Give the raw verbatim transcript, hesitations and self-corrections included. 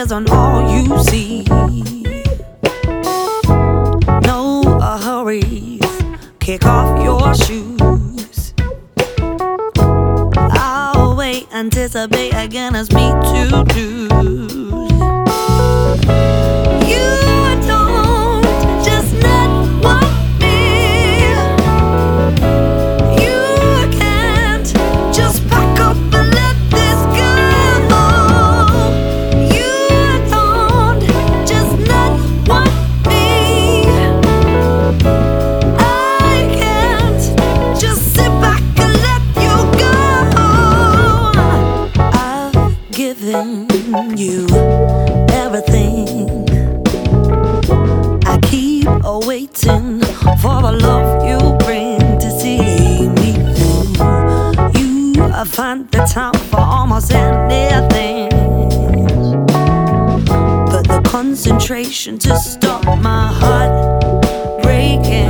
isn't all you see. No hurries, kick off your shoes. I'll wait, anticipate again as me to do. You don't just not want me. You can't just pack up and let this go. You don't just not want me. I can't just sit back and let you go. I've given you everything. I keep awaiting for the love you bring to see me through. You find the time for almost anything, but the concentration to stop my heart breaking.